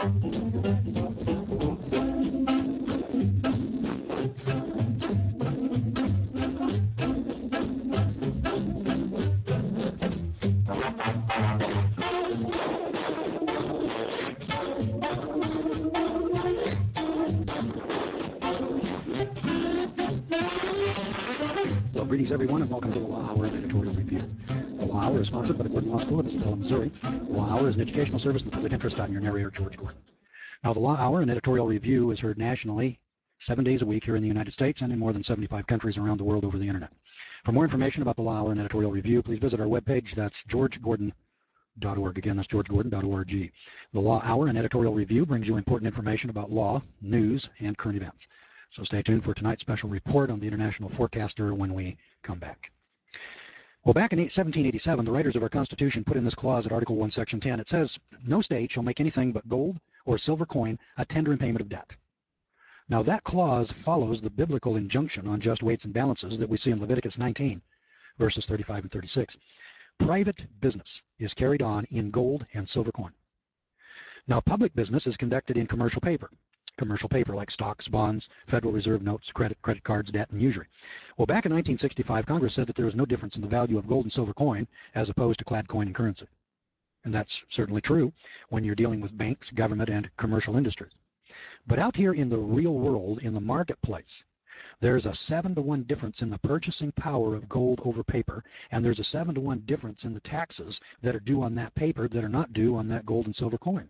Well, greetings everyone, and welcome to the Law Hour Editorial Review. The Law Hour is sponsored by the Gordon Law School of Isabella, Missouri. The Law Hour is an educational service in the public interest. I'm your narrator, George Gordon. Now, the Law Hour and Editorial Review is heard nationally 7 days a week here in the United States and in more than 75 countries around the world over the internet. For more information about the Law Hour and Editorial Review, please visit our webpage. That's georgegordon.org. Again, that's georgegordon.org. The Law Hour and Editorial Review brings you important information about law, news, and current events. So stay tuned for tonight's special report on the International Forecaster when we come back. Well, back in 1787, the writers of our Constitution put in this clause at Article 1, Section 10. It says, "No state shall make anything but gold or silver coin a tender in payment of debt." Now, that clause follows the biblical injunction on just weights and balances that we see in Leviticus 19, verses 35 and 36. Private business is carried on in gold and silver coin. Now, public business is conducted in commercial paper like stocks, bonds, Federal Reserve notes, credit cards, debt, and usury. Well, back in 1965, Congress said that there was no difference in the value of gold and silver coin as opposed to clad coin and currency. And that's certainly true when you're dealing with banks, government, and commercial industries. But out here in the real world, in the marketplace, there's a 7-to-1 difference in the purchasing power of gold over paper, and there's a 7-to-1 difference in the taxes that are due on that paper that are not due on that gold and silver coin.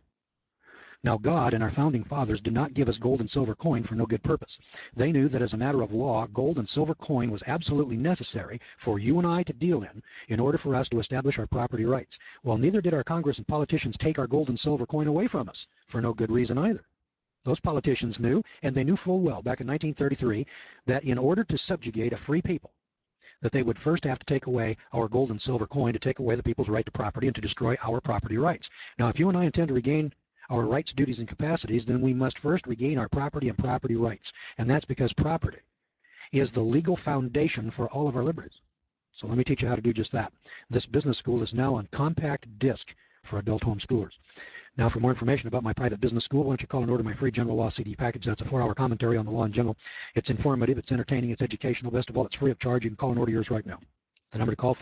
Now, God and our founding fathers did not give us gold and silver coin for no good purpose. They knew that as a matter of law, gold and silver coin was absolutely necessary for you and I to deal in order for us to establish our property rights. Well, neither did our Congress and politicians take our gold and silver coin away from us for no good reason either. Those politicians knew, and they knew full well back in 1933, that in order to subjugate a free people, that they would first have to take away our gold and silver coin, to take away the people's right to property, and to destroy our property rights. Now, if you and I intend to regain our rights, duties, and capacities, then we must first regain our property and property rights. And that's because property is the legal foundation for all of our liberties. So let me teach you how to do just that. This business school is now on compact disc for adult homeschoolers. Now, for more information about my private business school, why don't you call and order my free general law CD package. That's a 4-hour commentary on the law in general. It's informative, it's entertaining, it's educational. Best of all, it's free of charge. You can call and order yours right now. The number to call,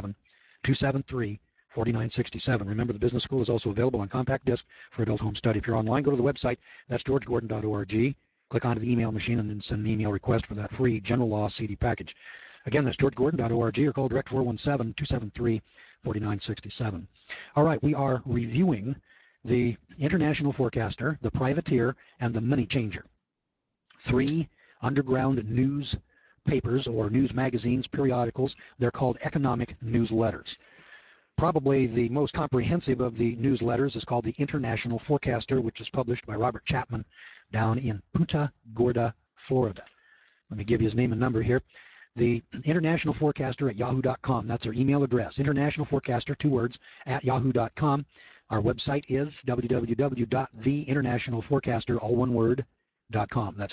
417-273-4967. Remember, the business school is also available on compact disc for adult home study. If you're online, go to the website. That's georgegordon.org. Click onto the email machine and then send an email request for that free general law CD package. Again, that's georgegordon.org, or call direct 417-273-4967. All right, we are reviewing the International Forecaster, the Privateer, and the Money Changer. 3 underground news papers or news magazines, periodicals. They're called economic newsletters. Probably the most comprehensive of the newsletters is called the International Forecaster, which is published by Robert Chapman down in Punta Gorda, Florida. Let me give you his name and number here. The International Forecaster at yahoo.com. That's our email address. International Forecaster, 2 words, at yahoo.com. Our website is www.theinternationalforecaster, all one word, .com. That's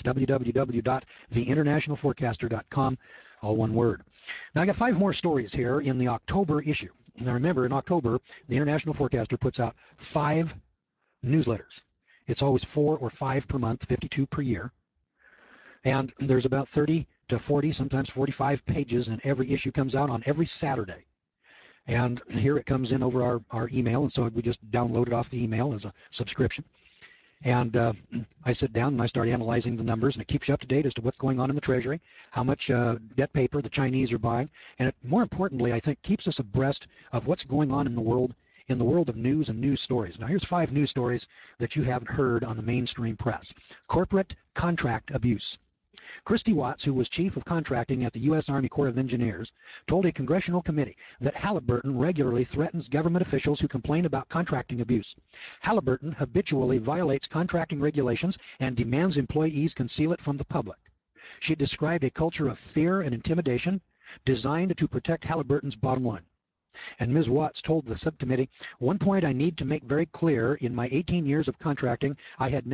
www.theinternationalforecaster.com, all one word. Now, I got 5 more stories here in the October issue. Now, remember, in October, the International Forecaster puts out 5 newsletters. It's always 4 or 5 per month, 52 per year. And there's about 30 to 40, sometimes 45 pages, and every issue comes out on every Saturday. And here it comes in over our email, and so we just download it off the email as a subscription. And I sit down and I start analyzing the numbers, and it keeps you up to date as to what's going on in the Treasury, how much debt paper the Chinese are buying, and it, more importantly, I think, keeps us abreast of what's going on in the world of news and news stories. Now, here's 5 news stories that you haven't heard on the mainstream press. Corporate contract abuse. Christy Watts, who was chief of contracting at the U.S. Army Corps of Engineers, told a congressional committee that Halliburton regularly threatens government officials who complain about contracting abuse. Halliburton habitually violates contracting regulations and demands employees conceal it from the public. She described a culture of fear and intimidation designed to protect Halliburton's bottom line. And Ms. Watts told the subcommittee, "One point I need to make very clear: in my 18 years of contracting, I had never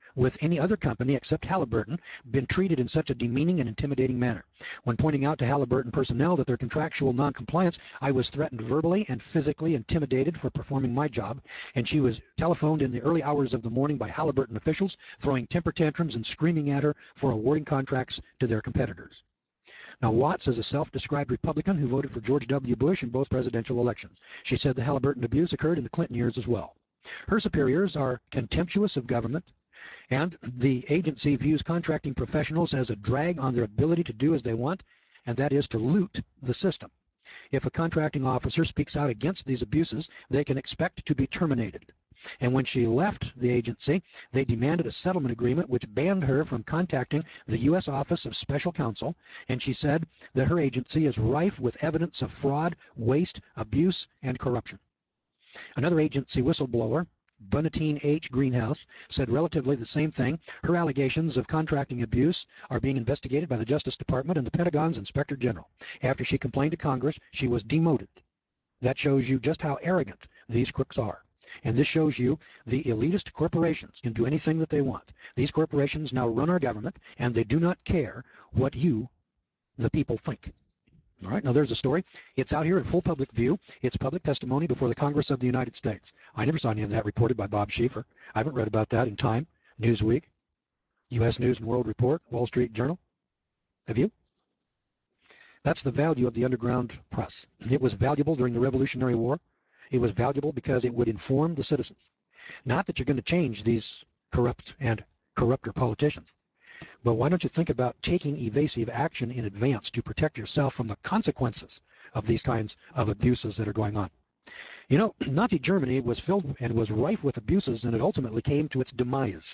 with any other company except Halliburton been treated in such a demeaning and intimidating manner. When pointing out to Halliburton personnel that their contractual noncompliance, I was threatened verbally and physically intimidated for performing my job, and she was telephoned in the early hours of the morning by Halliburton officials, throwing temper tantrums and screaming at her for awarding contracts to their competitors. Now, Watts is a self-described Republican who voted for George W. Bush in both presidential elections. She said the Halliburton abuse occurred in the Clinton years as well. Her superiors are contemptuous of government, and the agency views contracting professionals as a drag on their ability to do as they want, and that is to loot the system. If a contracting officer speaks out against these abuses, they can expect to be terminated. And when she left the agency, they demanded a settlement agreement which banned her from contacting the U.S. Office of Special Counsel, and she said that her agency is rife with evidence of fraud, waste, abuse, and corruption. Another agency whistleblower, Bernadine H. Greenhouse, said relatively the same thing. Her allegations of contracting abuse are being investigated by the Justice Department and the Pentagon's Inspector General. After she complained to Congress, she was demoted. That shows you just how arrogant these crooks are. And this shows you the elitist corporations can do anything that they want. These corporations now run our government, and they do not care what you, the people, think. All right, now there's a story. It's out here in full public view. It's public testimony before the Congress of the United States. I never saw any of that reported by Bob Schieffer. I haven't read about that in Time, Newsweek, U.S. News and World Report, Wall Street Journal. Have you? That's the value of the underground press. It was valuable during the Revolutionary War. It was valuable because it would inform the citizens. Not that you're going to change these corrupt and corrupter politicians. But why don't you think about taking evasive action in advance to protect yourself from the consequences of these kinds of abuses that are going on? You know, Nazi Germany was filled and was rife with abuses, and it ultimately came to its demise.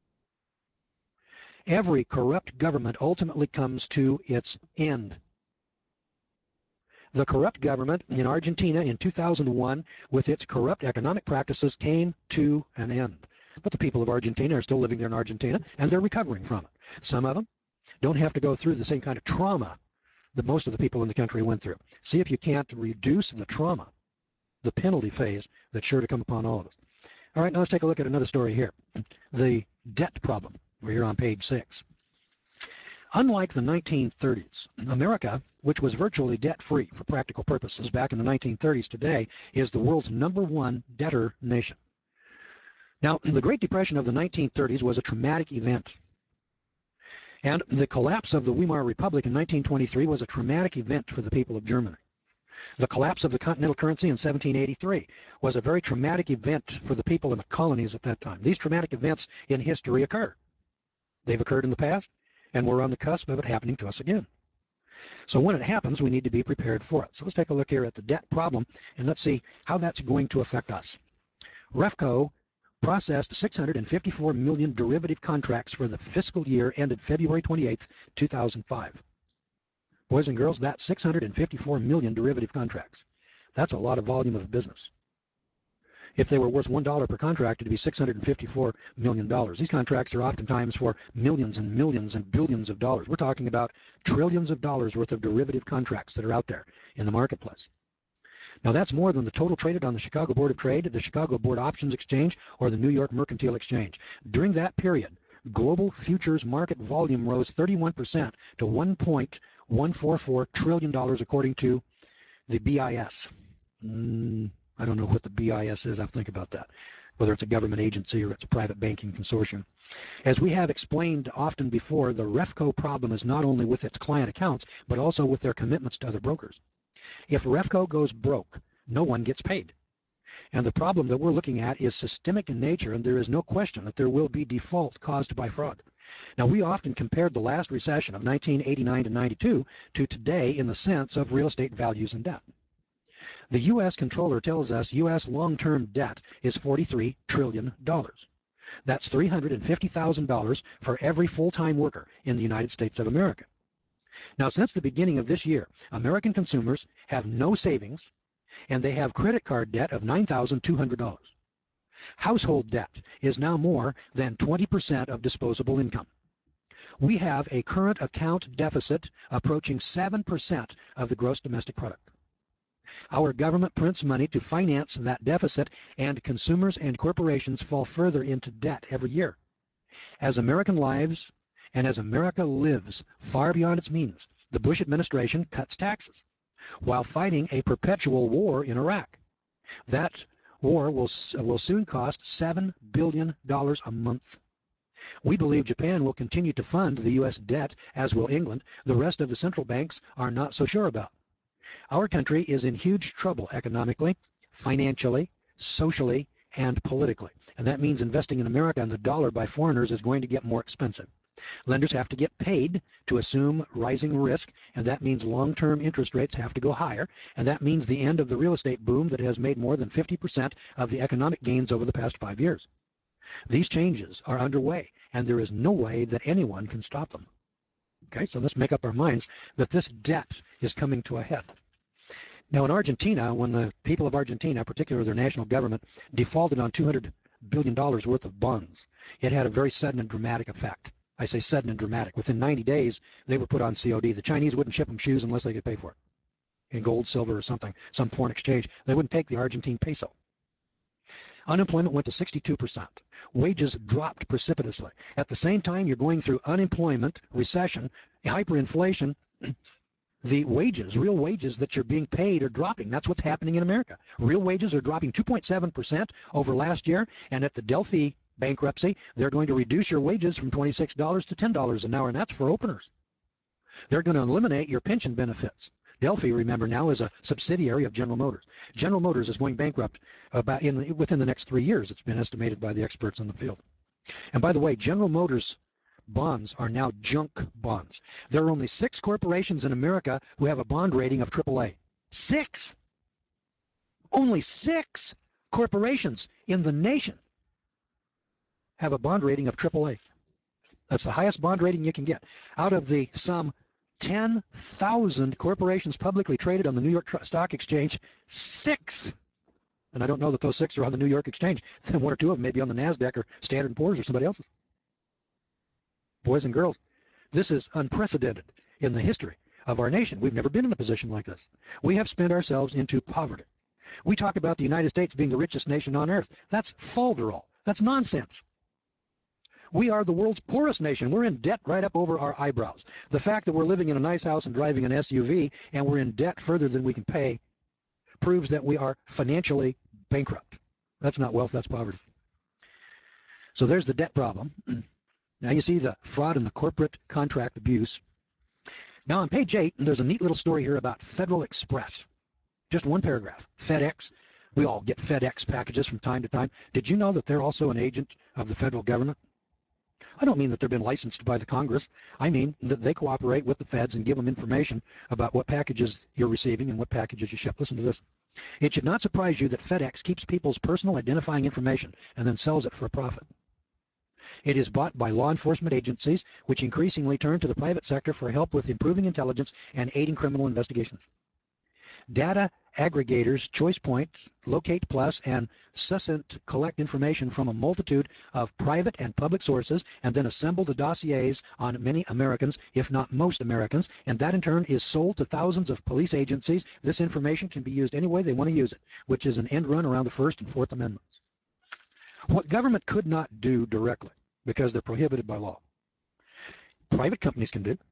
Every corrupt government ultimately comes to its end. The corrupt government in Argentina in 2001, with its corrupt economic practices, came to an end. But the people of Argentina are still living there in Argentina, and they're recovering from it. Some of them don't have to go through the same kind of trauma that most of the people in the country went through. See if you can't reduce the trauma, the penalty phase that's sure to come upon all of us. All right, now let's take a look at another story here. The debt problem. We're here on page 6. Unlike the 1930s, America, which was virtually debt-free for practical purposes back in the 1930s, today is the world's #1 debtor nation. Now, the Great Depression of the 1930s was a traumatic event. And the collapse of the Weimar Republic in 1923 was a traumatic event for the people of Germany. The collapse of the Continental Currency in 1783 was a very traumatic event for the people in the colonies at that time. These traumatic events in history occur. They've occurred in the past, and we're on the cusp of it happening to us again. So when it happens, we need to be prepared for it. So let's take a look here at the debt problem, and let's see how that's going to affect us. REFCO processed 654 million derivative contracts for the fiscal year ended February 28, 2005. Boys and girls, that's 654 million derivative contracts. That's a lot of volume of business. If they were worth $1 per contract, it'd be $654 million. These contracts are oftentimes for millions and millions and billions of dollars. We're talking about trillions of dollars worth of derivative contracts that are out there in the marketplace. Now, that's more than the total traded on the Chicago Board of Trade, the Chicago Board Options Exchange, or the New York Mercantile Exchange. During that period, global futures market volume rose 31% to $1.144 trillion, according to the BIS. I don't know what the BIS is. I have to think about that, whether it's a government agency or it's a private banking consortium. As we have explained often before, the REFCO problem is not only with its client accounts, but also with their commitments to other brokers. If REFCO goes broke, no one gets paid. And the problem that we're looking at is systemic in nature, and there is no question that there will be default caused by fraud. Now, we often compared the last recession of 1989 to 92 to today in the sense of real estate values and debt. The U.S. Comptroller tells us U.S. long-term debt is $43 trillion. That's $350,000 for every full-time worker in the United States of America. Now, since the beginning of this year, American consumers have no savings, and they have credit card debt of $9,200. Household debt is now more than 20% of disposable income. We have a current account deficit approaching 7% of the gross domestic product. Our government prints money to finance that deficit, and consumers and corporations fall further into debt every year. As American lives and as America lives far beyond its means, the Bush administration cuts taxes while fighting a perpetual war in Iraq. That war will soon cost $7 billion a month. We believe Japan will continue to fund the U.S. debt, as will England. The rest of the central banks are not so sure about. Our country is in huge trouble economically, financially, socially, and politically. And that means investing in America and the dollar by foreigners is going to get more expensive. Lenders have to get paid to assume rising risk, and that means long-term interest rates have to go higher, and that means the end of the real estate boom that has made more than 50% of the economic gains over the past 5 years. These changes are underway, and there is no way that anyone can stop them. Okay, so let's make up our minds that this debt is coming to a head. Now, in Argentina, when the people of Argentina, particularly their national government, defaulted on $200 billion worth of bonds, it had a very sudden and dramatic effect. I say sudden and dramatic. Within 90 days, they were put on COD. The Chinese wouldn't ship them shoes unless they could pay for it in gold, silver, or something, some foreign exchange. They wouldn't take the Argentine peso. Unemployment went to 62%. Wages dropped precipitously. At the same time, you're going through unemployment, recession, hyperinflation. The wages, real wages that you're being paid are dropping. That's what's happening in America. Real wages are dropping 2.7% over last year, and at the Delphi bankruptcy, they're going to reduce your wages from $26 to $10 an hour, and that's for openers. They're going to eliminate your pension benefits. Delphi, remember now, is a subsidiary of General Motors. General Motors is going bankrupt within the next 3 years. It's been estimated by the experts in the field. And by the way, General Motors bonds are now junk bonds. There are only 6 corporations in America who have a bond rating of AAA. 6! Only 6 corporations in the nation have a bond rating of AAA. That's the highest bond rating you can get. Out of the some 10,000 corporations publicly traded on the New York Stock Exchange, 6, and I don't know that those 6 are on the New York Exchange, then 1 or 2 of them may be on the NASDAQ or Standard & Poor's or somebody else's. Boys and girls, this is unprecedented in the history of our nation. We've never been in a position like this. We have spent ourselves into poverty. We talk about the United States being the richest nation on earth. That's falderall. That's nonsense. We are the world's poorest nation. We're in debt right up over our eyebrows. The fact that we're living in a nice house and driving an SUV and we're in debt further than we can pay proves that we are financially bankrupt. That's not wealth, that's poverty. So there's the debt problem. Now you see the fraud and the corporate contract abuse. Now on page 8, there's a neat little story here about Federal Express. Just one paragraph. FedEx. We all get FedEx packages from time to time. Did you know that they're also an agent of the federal government? I don't mean that they've been licensed by the Congress. I mean that they cooperate with the feds and give them information about what packages you're receiving and what packages you ship. Listen to this. It should not surprise you that FedEx keeps people's personal identifying information and then sells it for a profit. It is bought by law enforcement agencies, which increasingly turn to the private sector for help with improving intelligence and aiding criminal investigations. Data aggregators, ChoicePoint, Locate Plus, and Succinct collect information from a multitude of private and public sources and then assemble the dossiers on many Americans, if not most Americans, and that in turn is sold to thousands of police agencies. This information can be used any way they want to use it, which is an end run around the First and Fourth Amendments. What government could not do directly because they're prohibited by law, private companies can do.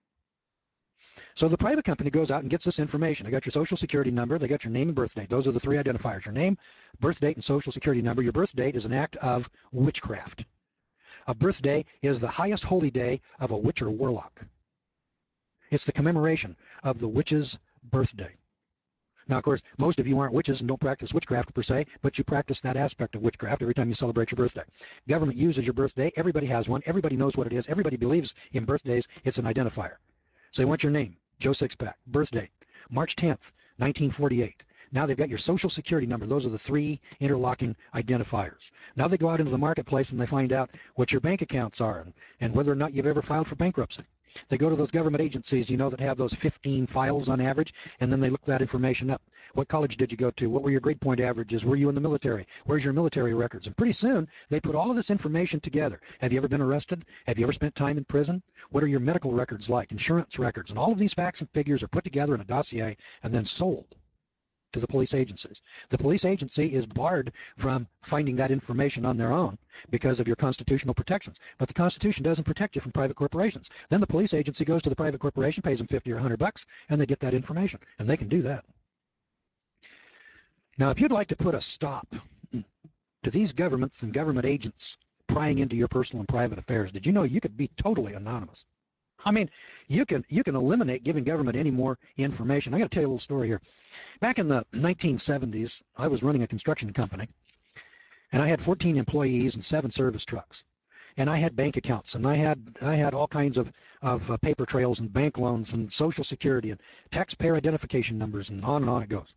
So the private company goes out and gets this information. They got your social security number, they got your name and birth date. Those are the 3 identifiers: your name, birth date, and social security number. Your birth date is an act of witchcraft. A birthday is the highest holy day of a witch or warlock. It's the commemoration of the witch's birthday. Now, of course, most of you aren't witches and don't practice witchcraft per se, but you practice that aspect of witchcraft every time you celebrate your birthday. Government uses your birthday. Everybody has one. Everybody knows what it is. Everybody believes in birthdays. It's an identifier. So they want your name, Joe Sixpack, birth date, March 10th, 1948. Now they've got your social security number. Those are the 3 interlocking identifiers. Now they go out into the marketplace and they find out what your bank accounts are and whether or not you've ever filed for bankruptcy. They go to those government agencies, you know, that have those 15 files on average, and then they look that information up. What college did you go to? What were your grade point averages? Were you in the military? Where's your military records? And pretty soon, they put all of this information together. Have you ever been arrested? Have you ever spent time in prison? What are your medical records like? Insurance records? And all of these facts and figures are put together in a dossier and then sold to the police agencies. The police agency is barred from finding that information on their own because of your constitutional protections. But the Constitution doesn't protect you from private corporations. Then the police agency goes to the private corporation, pays them 50 or 100 bucks, and they get that information. And they can do that. Now, if you'd like to put a stop to these governments and government agents prying into your personal and private affairs, did you know you could be totally anonymous? I mean, you can eliminate giving government any more information. I got to tell you a little story here. Back in the 1970s, I was running a construction company, and I had 14 employees and 7 service trucks, and I had bank accounts, and I had all kinds of paper trails and bank loans and Social Security and taxpayer identification numbers, and on it goes.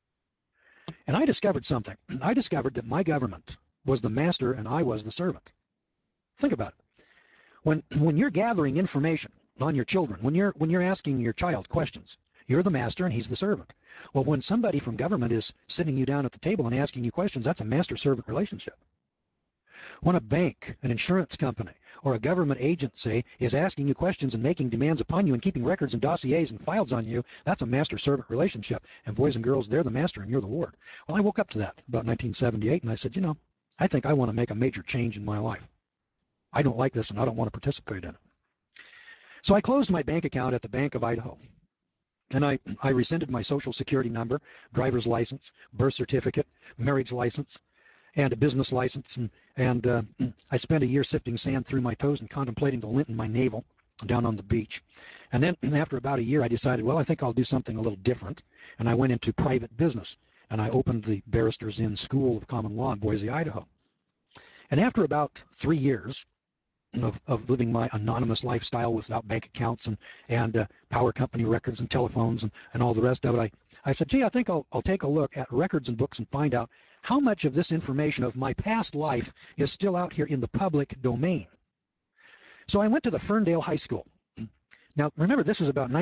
And I discovered something. I discovered that my government was the master and I was the servant. Think about it. When you're gathering information on your children, when you're asking your child questions, you're the master and he's the servant. Well, when somebody from government is sitting you down at the table and asking you questions, that's a master-servant relationship. When a bank, an insurance company, or a government agency is asking you questions and making demands upon you and keeping records and dossiers and files on you, that's a master-servant relationship. And boys and girls, they're the master and you're the ward. Well, I woke up to that about 1978 and I said, I think I want to make a major change in my life. I don't like this and I don't want to participate in it. So I closed my bank account at the Bank of Idaho. And I rescinded my Social Security number, driver's license, birth certificate, marriage license, and a business license. And I spent a year sifting sand through my toes and contemplating the lint in my navel down on the beach. And then after about a year, I decided, well, I think I'll do something a little different. And I went into private business. And I opened the Barristers Inn School of Common Law in Boise, Idaho. And after about 3 years of living my anonymous lifestyle without bank accounts and power company records and telephones and all the rest of it, I said, gee, I think I'll take a look at records and books and find out how much of this information of my past life is still out here in the public domain. So I went to the Ferndale High School. Now, remember, this is about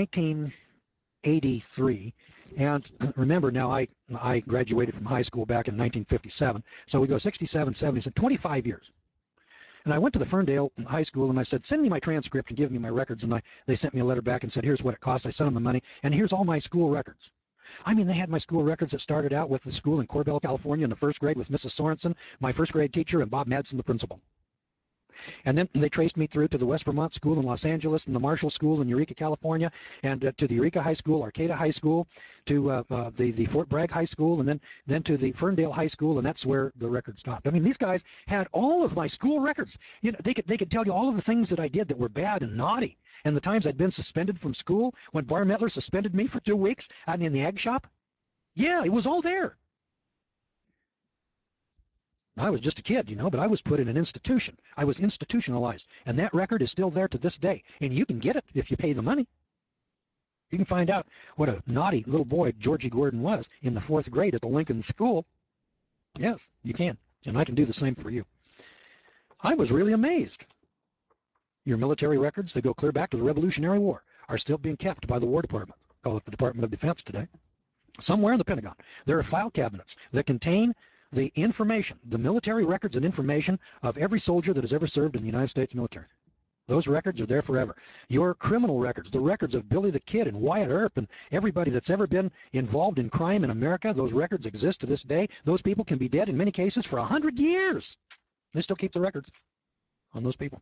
1983. And remember, now I graduated from high school back in 1957. So we go 67, 70, so 25 years. And I went to the Ferndale High School and I said, send me my transcript and give me my records. And they sent me a letter back and said, here's what it cost. I sent them the money, and here's all my school records. I mean, they had my school records that started out with the school in Corbell, California in the first grade with Mrs. Sorensen, my first grade teacher, and Bob Madsen, the principal. And then they traced me through to the West Vermont School in Los Angeles and the Marshall School in Eureka, California, and to the Eureka High School, Arcata High School, to the Fort Bragg High School, and then to the Ferndale High School, and that's where the record stopped. I mean, these guys had all of my school records. They could tell you all of the things that I did that were bad and naughty, and the times I'd been suspended from school when Bar Mettler suspended me for 2 weeks out in the ag shop. Yeah, it was all there. I was just a kid, but I was put in an institution. I was institutionalized, and that record is still there to this day. And you can get it if you pay the money. You can find out what a naughty little boy Georgie Gordon was in the 4th grade at the Lincoln School. Yes, you can, and I can do the same for you. I was really amazed. Your military records that go clear back to the Revolutionary War are still being kept by the War Department. Call it the Department of Defense today. Somewhere in the Pentagon, there are file cabinets that contain the information, the military records and information of every soldier that has ever served in the United States military. Those records are there forever. Your criminal records, the records of Billy the Kid and Wyatt Earp and everybody that's ever been involved in crime in America, those records exist to this day. Those people can be dead in many cases for 100 years. They still keep the records on those people.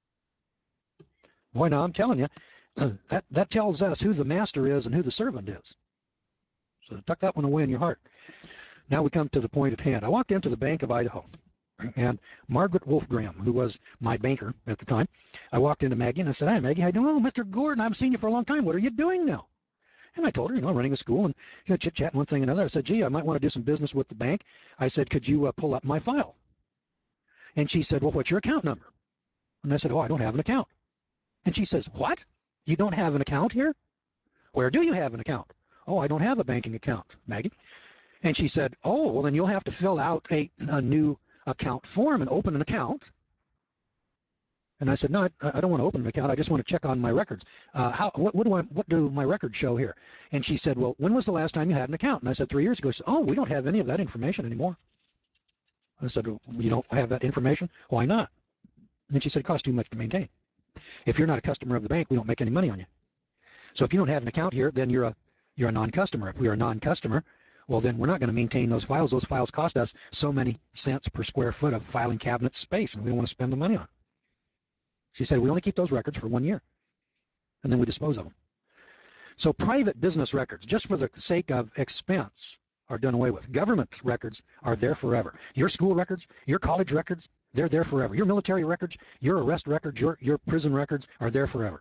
Boy, now I'm telling you, that tells us who the master is and who the servant is. So tuck that one away in your heart. Now we come to the point at hand. I walked into the Bank of Idaho, and Margaret Wolfgram, who was my banker at the time, I walked into Maggie and I said, hi, Maggie, how you doing? Oh, Mr. Gordon, I've seen you for a long time. What are you doing now? And I told her, I'm running a school and chit-chat one thing and another. I said, gee, I might want to do some business with the bank. I said, could you pull up my file? And she said, well, what's your account number? And I said, oh, I don't have an account. And she says, what? You don't have an account here? Where do you have an account? Oh, I don't have a banking account, Maggie. And she said, oh, well, then you'll have to fill out a new account form and open an account. And I said, no, I don't want to open an account. I just want to check on my records. What do my records show here? And she said, well, when was the last time you had an account? And I said, 3 years ago. She said, oh, we don't have any of that information anymore. I said, well, you don't have that information? Why not? And she said, it costs too much to maintain. If you're not a customer of the bank, we don't make any money on you. So if you don't have an account here, then you're a non-customer. If we are a non-customer, Well, then we're not going to maintain those files. Those files cost us so many cents per square foot of filing cabinet space, and we don't want to spend the money on it. She said, we only keep those records for 1 year, and then we dispose of them. So private business records, just for the sake of expense, are done away with. Government records are there forever. Your school records, your college records, they're there forever. Your military records, your arrest records, your prison records are there forever.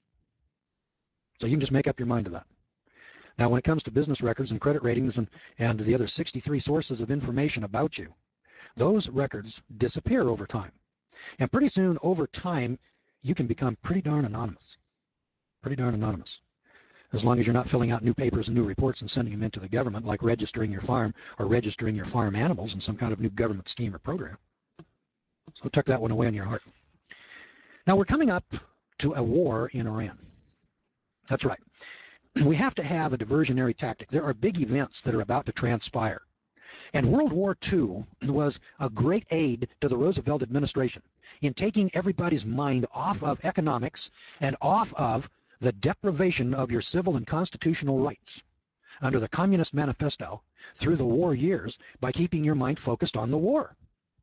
So you can just make up your mind to that. Now, when it comes to business records and credit ratings and the other 63 sources of information about you, those records disappear over time. And pretty soon, over time, you can become pretty darn anonymous. Pretty darn anonymous. As long as you're not filling out new papers and new reports and sending them into the government, like registering your farm or registering your farm animals in some kind of new government scheme or program. So tuck that one away in your heart. Now, we're coming up to a war in Iran. That's right. We have to have a diversionary tactic. There are big events that are about to transpire. And World War II was a great aid to the Roosevelt administration in taking everybody's mind off of economics and off of the deprivation of your civil and constitutional rights under the Communist Manifesto through the war years by keeping your mind focused on the war.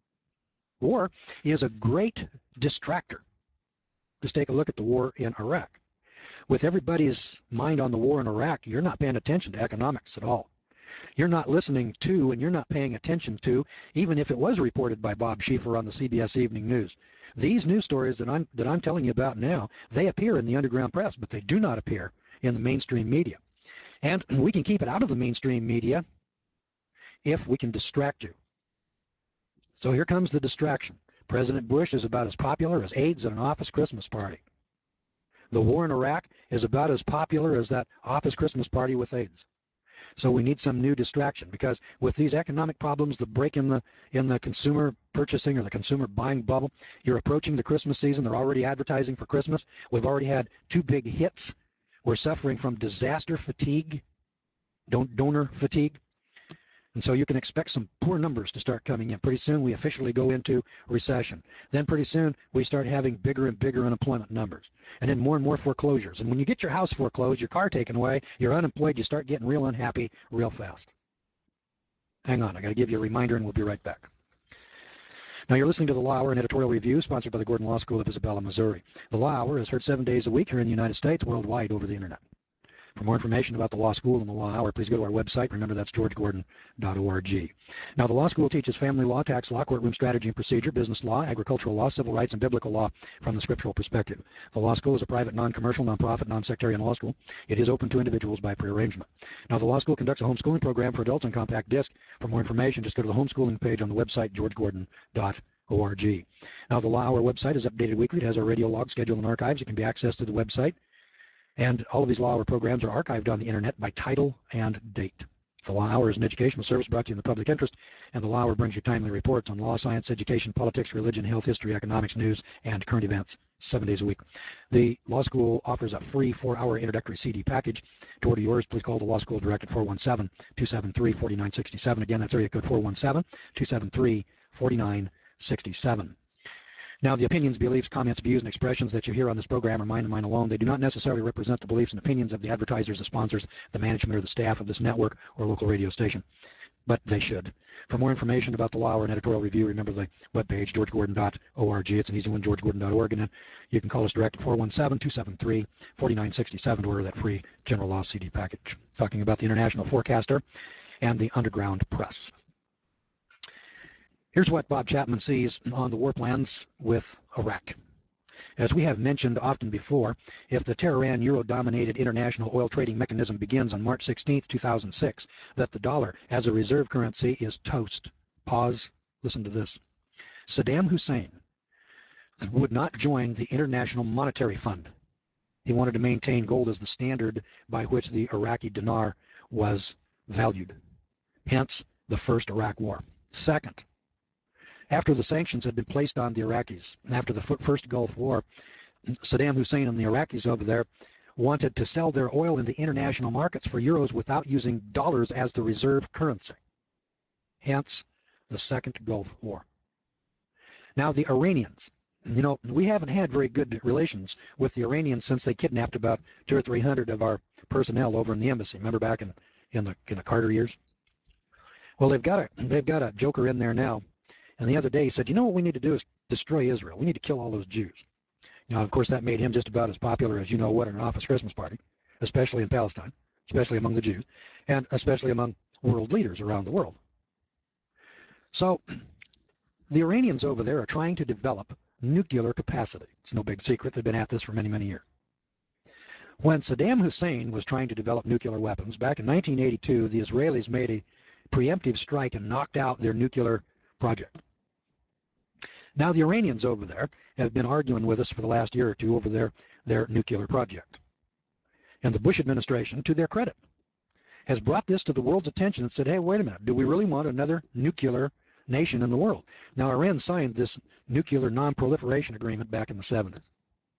War is a great distractor. Just take a look at the war in Iraq. With everybody's mind on the war in Iraq, you're not paying attention to economics at all. You're not listening to and you're not paying attention to, even if it was reported by Bob Schieffer on the CBS Evening News. These news stories that I'm telling you about now, they appear in the underground press, but they do not appear in the mainstream media. And we can keep it out of the mainstream media if we can distract you. So here comes the distraction. President Bush is about as popular as AIDS at an office Christmas party. The war in Iraq is about as popular as that office Christmas party with AIDS. So we need some new distraction, because with these economic problems, the break in the consumer purchasing or the consumer buying bubble, you're approaching the Christmas season. They're already advertising for Christmas. We've already had 2 big hits. We're suffering from disaster fatigue, donor fatigue. And so you can expect some poor numbers to start coming in. Pretty soon we officially go into recession. Then pretty soon we start having bigger and bigger unemployment numbers. And then more and more foreclosures. And when you get your house foreclosed, your car taken away, you're unemployed, you start getting real unhappy real fast. Hang on, I got to give you a reminder and we'll be right back. Now, you're listening to the Law Hour, an editorial review sponsored by the Gordon Law School of Isabella, Missouri. The Law Hour is heard 7 days a week here in the United States, worldwide over the internet. For more information about the Law School and the Law Hour, please go to our website. Remember, that's georgegordon.org. Now, the Law School teaches family law, tax law, courtroom strategy and procedure, business law, agricultural law, civil rights, and biblical law from the scriptural perspective. The Law School is a private, non-commercial, non-profit, non-sectarian law school. It is open to individuals by prearrangement. Now, the Law School conducts a homeschooling program for adults on compact disc. For more information, just go to the homeschooling page on the website, georgegordon.org. Now, the Law Hour website is updated weekly. It has our radio log schedule and archives. It can be accessed through the website. And all of these Law Hour programs are archived on the internet by title and date. The Law Hour is an educational service brought to you in the public interest, and the Law Hour brings you timely reports on law, science, education, politics, religion, health, history, economics, news, and current events 7 days a week. The Law School offers a free 4-hour introductory CD package. To order yours, please call the Law School direct at 417-273-4967. Again, that's area code 417-273-4967. Now, the opinions, beliefs, comments, views, and expressions that you hear on this program are mine and mine alone. They do not necessarily represent the beliefs and opinions of the advertisers, the sponsors, the management, or the staff of this network or local radio station, but they should. For more information about the Law Hour and editorial review, remember the webpage, georgegordon.org. It's an easy one, georgegordon.org, and then you can call us direct at 417-273-4967 to order that free general law CD package. Talking about the International Forecaster and the Underground Press. Here's what Bob Chapman sees on the war plans with Iraq. As we have mentioned often before, if the Tehran euro-dominated international oil trading mechanism begins on March 16, 2006, that the dollar as a reserve currency is toast. Pause. Listen to this. Saddam Hussein would not join the International Monetary Fund. He wanted to maintain gold as the standard by which the Iraqi dinar was valued. Hence, the first Iraq War. Second, after the sanctions had been placed on the Iraqis, after the first Gulf War, Saddam Hussein and the Iraqis over there wanted to sell their oil in the international markets for euros without using dollars as the reserve currency. Hence, the second Gulf War. Now, the Iranians. You know, we haven't had very good relations with the Iranians since they kidnapped about 200 or 300 of our personnel over in the embassy. Remember back in the Carter years? Well, they've got a joker in there now. And the other day he said, you know what we need to do is destroy Israel. We need to kill all those Jews. Now, of course, that made him just about as popular as you know what at an office Christmas party, especially in Palestine, especially among the Jews, and especially among world leaders around the world. So the Iranians over there are trying to develop nuclear capacity. It's no big secret. They've been at this for many, many years. When Saddam Hussein was trying to develop nuclear weapons, back in 1982, the Israelis made a preemptive strike and knocked out their nuclear project. Now the Iranians over there have been arguing with us for the last year or two over their nuclear project. And the Bush administration, to their credit, has brought this to the world's attention and said, hey, wait a minute, do we really want another nuclear nation in the world? Now, Iran signed this nuclear non-proliferation agreement back in the 70s.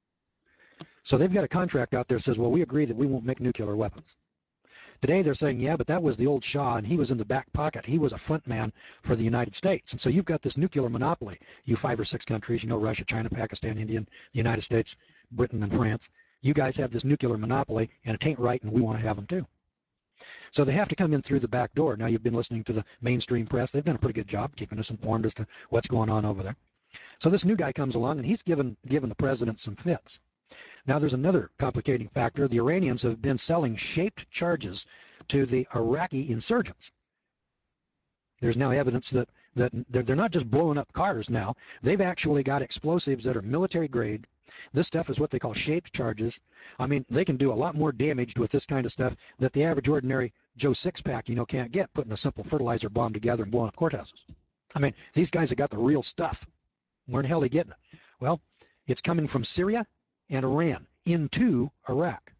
So they've got a contract out there that says, well, we agree that we won't make nuclear weapons. Today they're saying, yeah, but that was the old Shah, and he was in the back pocket. He was a front man for the United States. And so you've got this nuclear monopoly, you 5 or 6 countries, you know, Russia, China, Pakistan, India, the United States, Britain, and France. You guys have this nuclear monopoly, and it ain't right, and we want to have them too. So they have to come in through the back door. Now, you've been listening to the mainstream press. They've done a pretty good job keeping us informed as to what's going on over there. So this new guy comes along, and he's given the president some fits. Now, there's another complicating factor. The Iranians have been selling shaped charges to the Iraqi insurgents. There's now evidence that they're not just blowing up cars now. They've actually got explosives that are military grade. This stuff is what they call shaped charges. I mean, they can do a lot more damage with this kind of stuff that the average ordinary Joe Six-Pack, can't get, putting a simple fertilizer bomb together and blowing up courthouses. I mean, these guys have got the real stuff. Where the hell are they getting it? Well, it's coming from Syria and Iran into Iraq.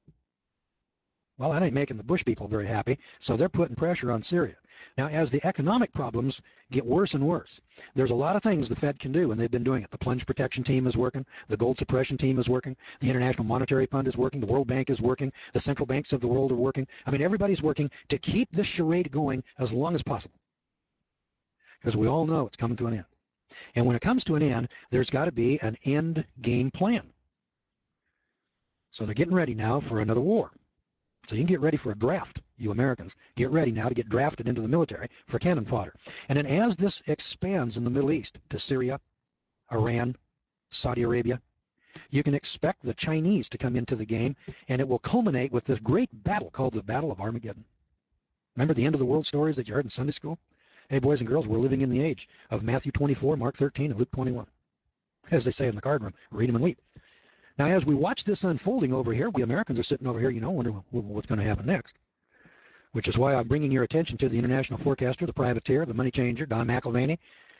Well, that ain't making the Bush people very happy, so they're putting pressure on Syria. Now, as the economic problems get worse and worse, there's a lot of things the Fed can do, and they've been doing it. The plunge protection team is working. The gold suppression team is working. The International Monetary Fund is working. The World Bank is working. The central banks of the world are working. I mean, everybody's working to keep this charade going as long as possible, because we all know it's coming to an end. And when it comes to an end, there's got to be an end game plan. So they're getting ready now for another war. So you can get ready for a draft, you Americans. Get ready now to get drafted into the military for cannon fodder. And then as this expands in the Middle East to Syria, Iran, Saudi Arabia, you can expect the Chinese to come into the game, and it will culminate with this great battle called the Battle of Armageddon. Remember the end of the world stories that you heard in Sunday school? Hey, boys and girls, we're living in the age of Matthew 24, Mark 13, and Luke 21. As they say in the card room, read them and weep. Now, as we watch this unfolding over here, we Americans are sitting over here, wondering what's going to happen next, which is why I'm bringing your attention to the international forecaster, the privateer, the money changer, Don McIlvaney.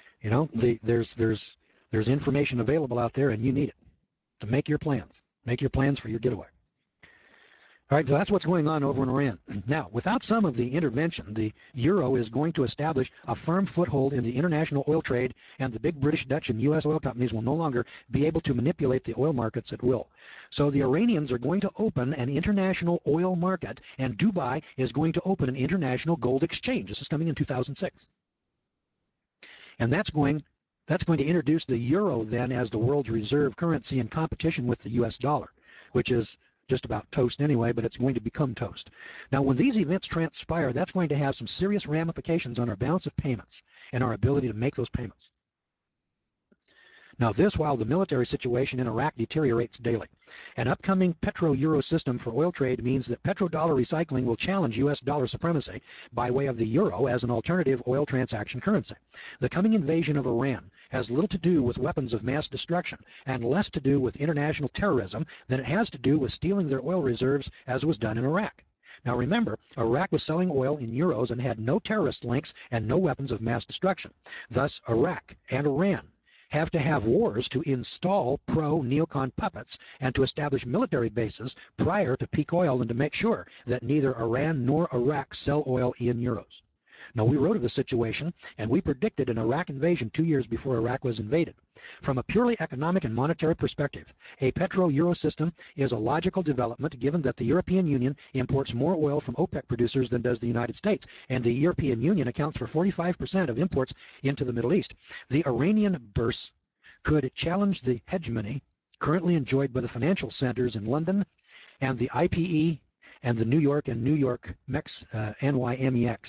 There's information available out there, and you need it to make your plans. Make your plans for your getaway. All right, so that's what's going on over in Iran. Now, without some of the intervention, the euro is going to establish a firm foothold in the international oil trade, and the big British, Dutch, and U.S. oil companies will no longer be able to manipulate the oil markets at will. So the Iranians are going to open an international oil market, and Dubai is going to open an international gold exchange. This is coming in 2006. And that's going to introduce the euro then as the world's reserve currency in competition with the U.S. dollar, which is just about toast anyway, but it's going to become toast. Now, when these events transpire, that's going to have some serious ramifications on our balance of payments and our ability to make those payments. Now, this while the military situation in Iraq deteriorates daily. An upcoming petro-euro system for oil trade means that petrodollar recycling will challenge U.S. dollar supremacy by way of the euro as an alternative oil transaction currency. The coming invasion of Iran has little to do with weapons of mass destruction and less to do with international terrorism than it has to do with stealing their oil reserves, as was done in Iraq. Now remember, Iraq was selling oil in euros and had no terrorist links and no weapons of mass destruction. Thus, Iraq and Iran have to have wars to install pro-neocon puppets and to establish military bases prior to peak oil and to make sure that neither Iran nor Iraq sell oil in euros. Now, we wrote of the situation, and we predicted an Iraq invasion 2 years before Iraq was invaded. From a purely economic and monetary perspective, a petro-euro system is a logical development given that the European Union imports more oil from OPEC producers than does the United States, and the European Union accounts for 45% of imports into the Middle East. The Iranian bourse could challenge the hegemony currently enjoyed by the financial centers in London and the IPE and the New York and New York NYMEX.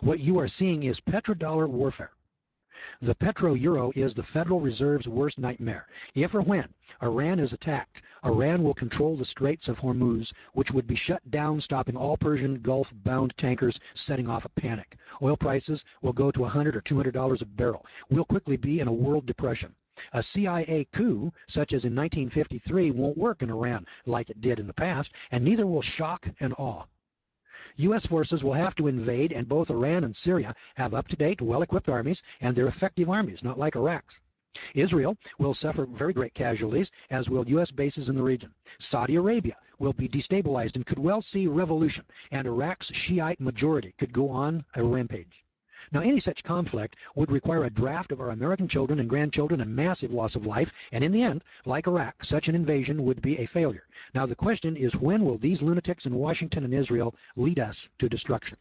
What you are seeing is petrodollar warfare. The petro-euro is the Federal Reserve's worst nightmare. If or when Iran is attacked, Iran will control the Straits of Hormuz, which would be shut down, stopping all Persian Gulf-bound tankers, setting off a panic. Oil prices will go to $100 or $200 a barrel. We'll quickly be in a world depression. A CIA coup, such as in 1953, won't work in Iran like it did in the past, and neither will shock and awe. U.S. forces will have to invade, and both Iran and Syria have up-to-date, well-equipped armies, and they're effective armies, not like Iraq's. Israel will suffer very great casualties, as will U.S. bases in the region. Saudi Arabia will be destabilized and could well see revolution, and Iraq's Shiite majority could go on a rampage. Now, any such conflict would require a draft of our American children and grandchildren and massive loss of life, and in the end, like Iraq, such an invasion would be a failure. Now, the question is, when will these lunatics in Washington and Israel lead us to destruction?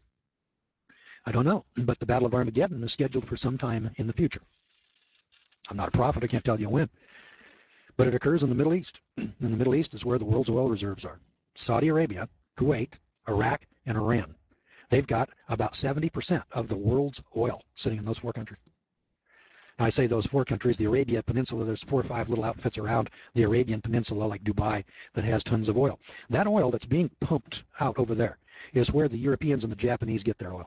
I don't know, but the Battle of Armageddon is scheduled for some time in the future. I'm not a prophet, I can't tell you when, but it occurs in the Middle East. And the Middle East is where the world's oil reserves are. Saudi Arabia, Kuwait, Iraq, and Iran. They've got about 70% of the world's oil sitting in those four countries. Now, I say those four countries, the Arabian Peninsula, there's 4 or 5 little outfits around the Arabian Peninsula like Dubai that has tons of oil. That oil that's being pumped out over there is where the Europeans and the Japanese get their oil.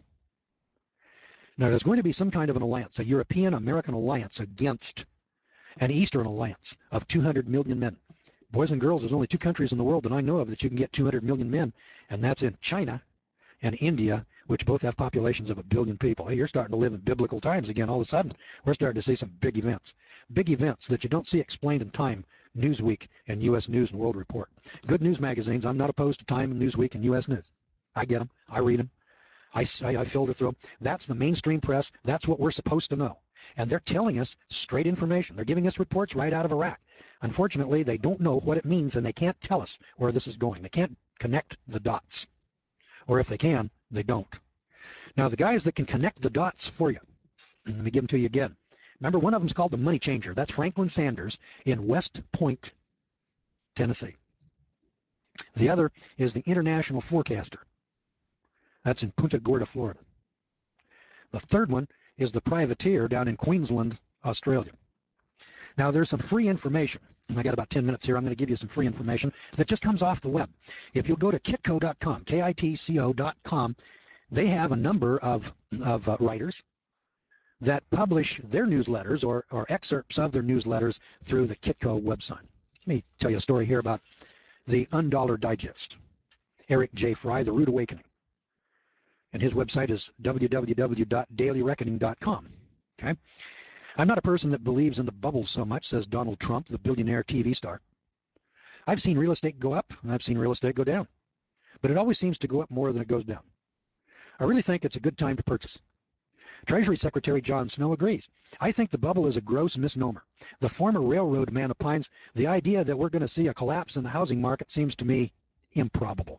Now, there's going to be some kind of an alliance, a European-American alliance against an Eastern alliance of 200 million men. Boys and girls, there's only 2 countries in the world that I know of that you can get 200 million men, and that's in China and India, which both have populations of 1 billion people. Hey, you're starting to live in biblical times again. All of a sudden, we're starting to see some big events that you don't see explained in Time, Newsweek, and U.S. News and World Report. Good news magazines. I'm not opposed to Time and Newsweek and U.S. News. I get them. I read them. I filter through them. That's the mainstream press. That's what we're supposed to know. And they're telling us straight information. They're giving us reports right out of Iraq. Unfortunately, they don't know what it means, and they can't tell us where this is going. They can't connect the dots. Or if they can, they don't. Now, the guys that can connect the dots for you, let me give them to you again. Remember, one of them is called the Money Changer. That's Franklin Sanders in West Point, Tennessee. The other is the International Forecaster. That's in Punta Gorda, Florida. The third one is the Privateer down in Queensland, Australia. Now, there's some free information. I got about 10 minutes here. I'm going to give you some free information that just comes off the web. If you'll go to kitco.com, kitco.com, they have a number of writers that publish their newsletters or excerpts of their newsletters through the Kitco website. Let me tell you a story here about the $1 Digest. Eric J. Fry, The Rude Awakening. And his website is www.dailyreckoning.com. Okay? I'm not a person that believes in the bubble so much, says Donald Trump, the billionaire TV star. I've seen real estate go up, and I've seen real estate go down. But it always seems to go up more than it goes down. I really think it's a good time to purchase. Treasury Secretary John Snow agrees. I think the bubble is a gross misnomer. The former railroad man opines the idea that we're going to see a collapse in the housing market seems to me improbable.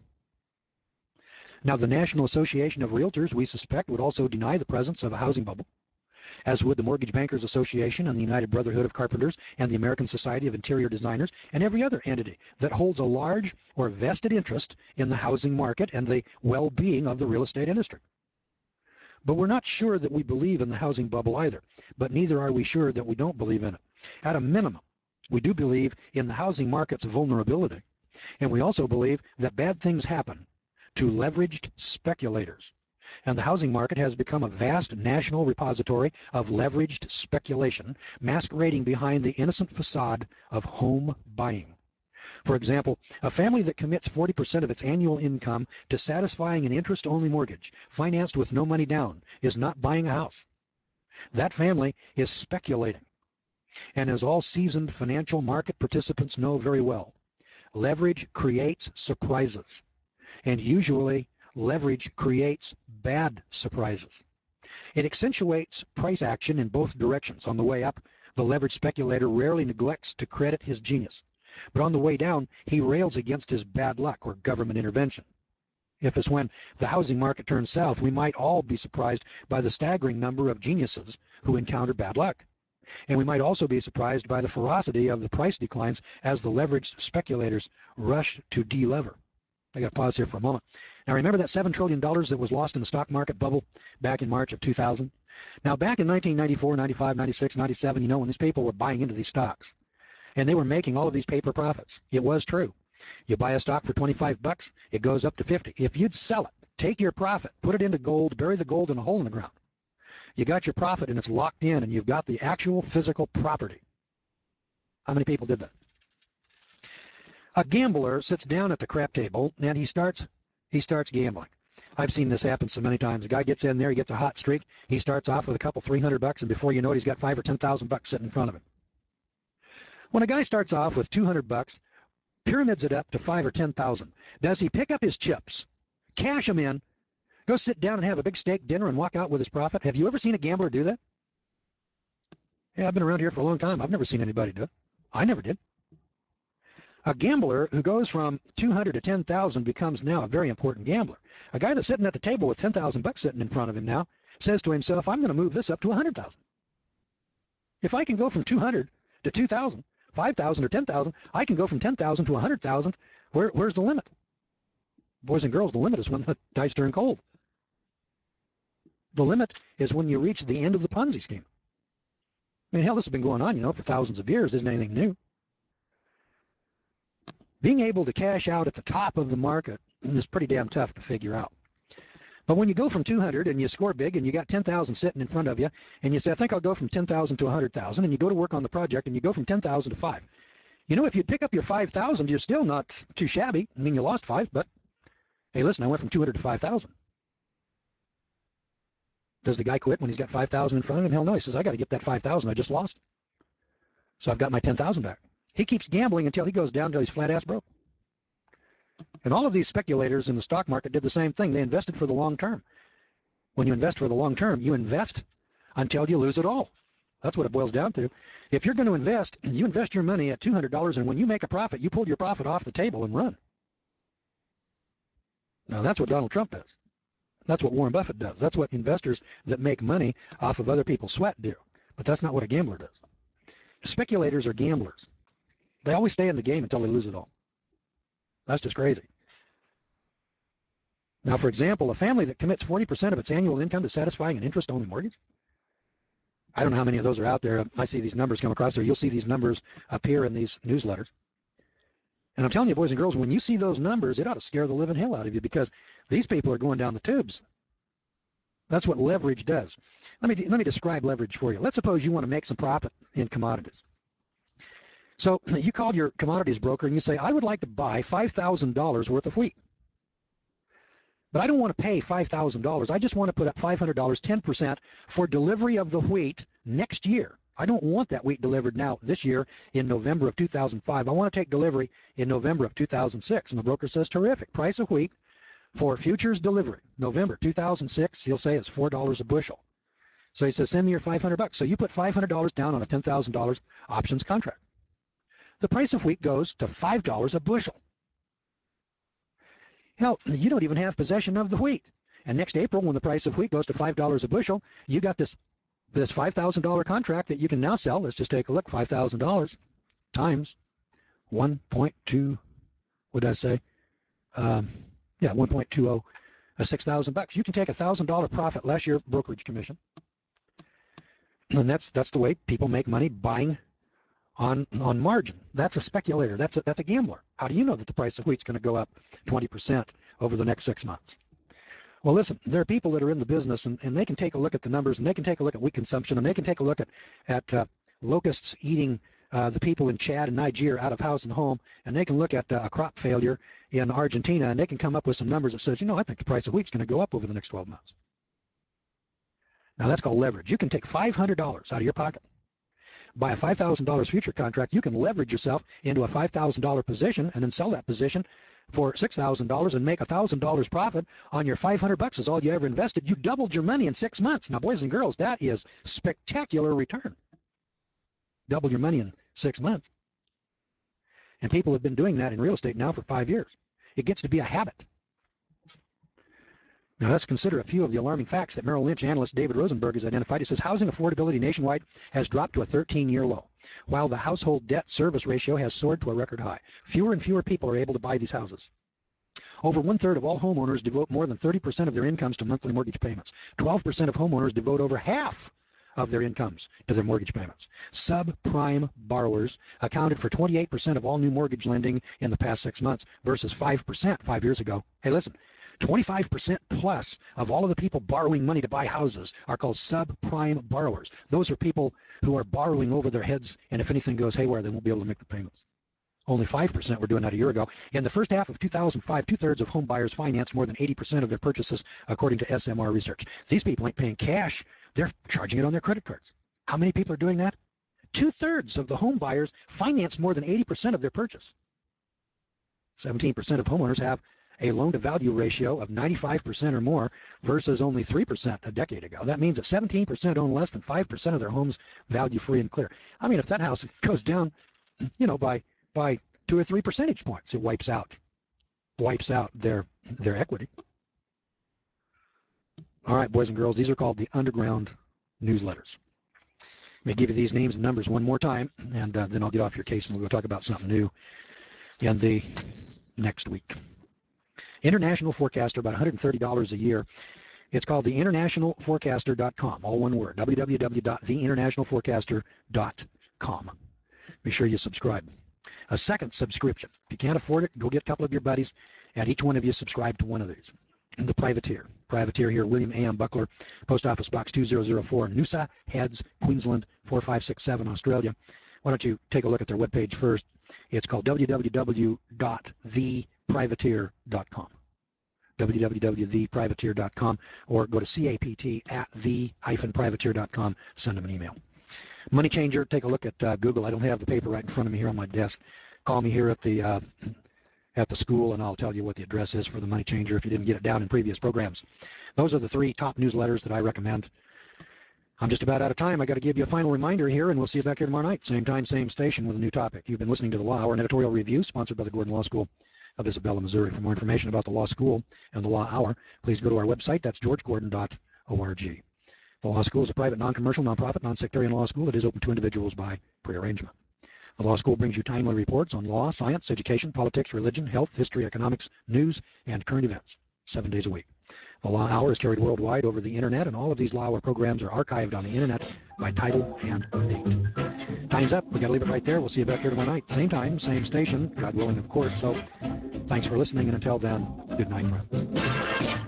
Now, the National Association of Realtors, we suspect, would also deny the presence of a housing bubble, as would the Mortgage Bankers Association and the United Brotherhood of Carpenters and the American Society of Interior Designers and every other entity that holds a large or vested interest in the housing market and the well-being of the real estate industry. But we're not sure that we believe in the housing bubble either, but neither are we sure that we don't believe in it. At a minimum, we do believe in the housing market's vulnerability, and we also believe that bad things happen to leveraged speculators. And the housing market has become a vast national repository of leveraged speculation, masquerading behind the innocent facade of home buying. For example, a family that commits 40% of its annual income to satisfying an interest-only mortgage, financed with no money down, is not buying a house. That family is speculating. And as all seasoned financial market participants know very well, leverage creates surprises. And usually, leverage creates bad surprises. It accentuates price action in both directions. On the way up, the leverage speculator rarely neglects to credit his genius. But on the way down, he rails against his bad luck or government intervention. If it's when the housing market turns south, we might all be surprised by the staggering number of geniuses who encounter bad luck. And we might also be surprised by the ferocity of the price declines as the leveraged speculators rush to delever. I got to pause here for a moment. Now, remember that $7 trillion that was lost in the stock market bubble back in March of 2000? Now, back in 1994, 95, 96, 97, you know, when these people were buying into these stocks, and they were making all of these paper profits, it was true. You buy a stock for 25 bucks, it goes up to 50. If you'd sell it, take your profit, put it into gold, bury the gold in a hole in the ground. You got your profit and it's locked in and you've got the actual physical property. How many people did that? A gambler sits down at the crap table and he starts gambling. I've seen this happen so many times. A guy gets in there, he gets a hot streak, he starts off with a couple $300, and before you know it, he's got $5,000 or $10,000 sitting in front of him. When a guy starts off with $200, pyramids it up to $5,000 or $10,000, does he pick up his chips, cash them in, go sit down and have a big steak dinner and walk out with his profit? Have you ever seen a gambler do that? Yeah, I've been around here for a long time. I've never seen anybody do it. I never did. A gambler who goes from 200 to 10,000 becomes now a very important gambler. A guy that's sitting at the table with 10,000 bucks sitting in front of him now says to himself, I'm going to move this up to 100,000. If I can go from 200 to 2,000, 5,000 or 10,000, I can go from 10,000 to 100,000. Where's the limit? Boys and girls, the limit is when the dice turn cold. The limit is when you reach the end of the Ponzi scheme. I mean, hell, this has been going on, you know, for thousands of years. Isn't anything new. Being able to cash out at the top of the market is pretty damn tough to figure out. But when you go from 200 and you score big and you got 10,000 sitting in front of you and you say, I think I'll go from 10,000 to 100,000, and you go to work on the project and you go from 10,000 to 5. You know, if you pick up your 5,000, you're still not too shabby. I mean, you lost 5, but hey, listen, I went from 200 to 5,000. Does the guy quit when he's got 5,000 in front of him? Hell no. He says, I got to get that 5,000. I just lost. So I've got my 10,000 back. He keeps gambling until he goes down until he's flat ass broke. And all of these speculators in the stock market did the same thing. They invested for the long term. When you invest for the long term, you invest until you lose it all. That's what it boils down to. If you're going to invest, you invest your money at $200, and when you make a profit, you pull your profit off the table and run. Now, that's what Donald Trump does. That's what Warren Buffett does. That's what investors that make money off of other people's sweat do. But that's not what a gambler does. Speculators are gamblers. They always stay in the game until they lose it all. That's just crazy. Now, for example, a family that commits 40% of its annual income to satisfying an interest-only mortgage. I don't know how many of those are out there. I see these numbers come across there. You'll see these numbers appear in these newsletters. And I'm telling you, boys and girls, when you see those numbers, it ought to scare the living hell out of you, because these people are going down the tubes. That's what leverage does. Let me describe leverage for you. Let's suppose you want to make some profit in commodities. So you call your commodities broker and you say, I would like to buy $5,000 worth of wheat. But I don't want to pay $5,000. I just want to put up $500, 10% for delivery of the wheat next year. I don't want that wheat delivered now this year in November of 2005. I want to take delivery in November of 2006. And the broker says, terrific. Price of wheat for futures delivery, November 2006, he'll say it's $4 a bushel. So he says, send me your $500. So you put $500 down on a $10,000 options contract. The price of wheat goes to $5 a bushel. Hell, you don't even have possession of the wheat. And next April, when the price of wheat goes to $5 a bushel, you got this $5,000 contract that you can now sell. Let's just take a look. $5,000 times 1.2, what did I say? 1.20, $6,000. You can take $1,000 profit less your brokerage commission. And that's the way people make money, buying on margin. That's a speculator. That's a gambler. How do you know that the price of wheat's going to go up 20% over the next 6 months? Well, listen, there are people that are in the business, and they can take a look at the numbers, and they can take a look at wheat consumption, and they can take a look at locusts eating the people in Chad and Niger out of house and home, and they can look at a crop failure in Argentina, and they can come up with some numbers that says, I think the price of wheat's going to go up over the next 12 months. Now, that's called leverage. You can take $500 out of your pocket, buy a $5,000 future contract. You can leverage yourself into a $5,000 position and then sell that position for $6,000 and make $1,000 profit on your $500 is all you ever invested. You doubled your money in 6 months. Now, boys and girls, that is spectacular return. Double your money in 6 months. And people have been doing that in real estate now for 5 years. It gets to be a habit. Now, let's consider a few of the alarming facts that Merrill Lynch analyst David Rosenberg has identified. He says housing affordability nationwide has dropped to a 13-year low, while the household debt service ratio has soared to a record high. Fewer and fewer people are able to buy these houses. Over one-third of all homeowners devote more than 30% of their incomes to monthly mortgage payments. 12% of homeowners devote over half of their incomes to their mortgage payments. Subprime borrowers accounted for 28% of all new mortgage lending in the past 6 months versus 5% 5 years ago. Hey, listen, 25% plus of all of the people borrowing money to buy houses are called subprime borrowers. Those are people who are borrowing over their heads, and if anything goes haywire, they won't be able to make the payments. Only 5% were doing that a year ago. In the first half of 2005, two-thirds of home buyers financed more than 80% of their purchases, according to SMR research. These people ain't paying cash. They're charging it on their credit cards. How many people are doing that? Two-thirds of the home buyers finance more than 80% of their purchase. 17% of homeowners have a loan-to-value ratio of 95% or more versus only 3% a decade ago. That means that 17% own less than 5% of their homes value free and clear. I mean, if that house goes down, by 2 or 3 percentage points, it wipes out their equity. All right, boys and girls, these are called the underground newsletters. Let me give you these names and numbers one more time, and then I'll get off your case and we'll go talk about something new in the next week. International Forecaster, about $130 a year. It's called the internationalforecaster.com, all one word, www.theinternationalforecaster.com. Be sure you subscribe. A second subscription. If you can't afford it, go get a couple of your buddies, and each one of you subscribe to one of these. And the Privateer. Privateer here, William A.M. Buckler, Post Office Box 2004, Noosa Heads, Queensland, 4567, Australia. Why don't you take a look at their webpage first? It's called www.theprivateer.com. www.theprivateer.com, or go to capt@the-privateer.com. Send them an email. Money Changer, take a look at Google. I don't have the paper right in front of me here on my desk. Call me here at the school, and I'll tell you what the address is for the Money Changer if you didn't get it down in previous programs. Those are the 3 top newsletters that I recommend. I'm just about out of time. I got to give you a final reminder here, and we'll see you back here tomorrow night. Same time, same station with a new topic. You've been listening to the Law Hour, an editorial review sponsored by the Gordon Law School of Isabella, Missouri. For more information about the Law School and the Law Hour, please go to our website. That's georgegordon.org. The Law School is a private, non-commercial, non-profit, non-sectarian law school that is open to individuals by prearrangement. The Law School brings you timely reports on law, science, education, politics, religion, health, history, economics, news, and current events, 7 days a week. The Law Hour is carried worldwide over the Internet, and all of these Law Hour programs are archived on the Internet by title and date. Time's up. We got to leave it right there. We'll see you back here tomorrow night. Same time, same station, God willing, of course. So thanks for listening, and until then, good night, friends.